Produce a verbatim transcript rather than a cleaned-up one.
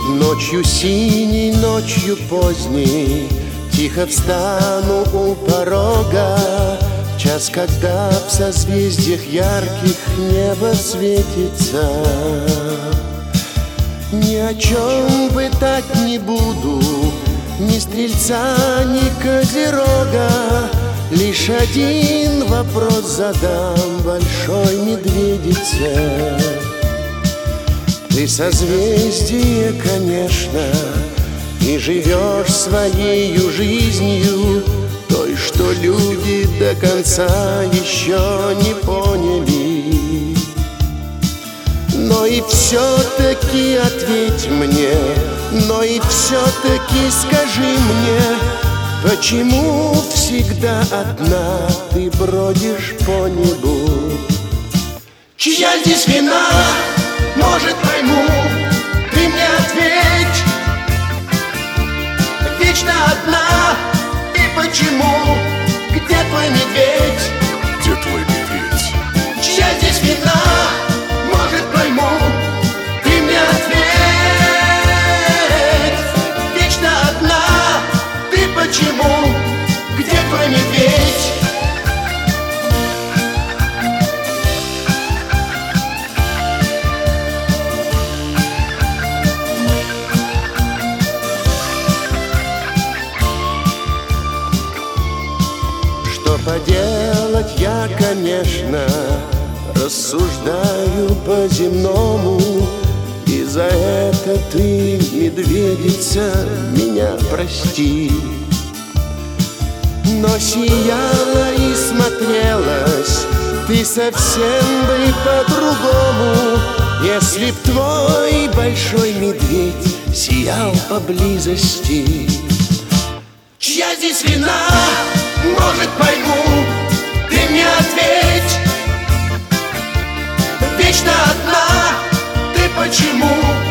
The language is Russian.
Ночью синей, ночью поздней тихо встану у порога, час, когда в созвездиях ярких небо светится. Ни о чем пытать не буду, ни стрельца, ни козерога. Лишь один вопрос задам большой медведице. Ты созвездие, конечно, и живешь своей жизнью, той, что люди до конца еще не поняли. Но и все-таки ответь мне, но и все-таки скажи мне, почему всегда одна ты бродишь по небу? Чья здесь вина? Может, пойму, ты мне ответь. Вечно одна, и почему? Где твой медведь? Где твой медведь? Чья здесь вина? Может, пойму, ты мне ответь. Вечно одна, ты почему? Где твой медведь? Что поделать, я, конечно, рассуждаю по-земному, и за это ты, медведица, меня прости. Но сияла и смотрелась ты совсем бы по-другому, если б твой большой медведь сиял поблизости. Чья здесь вина? Может, пойму, ты мне ответь. Вечно одна, ты почему?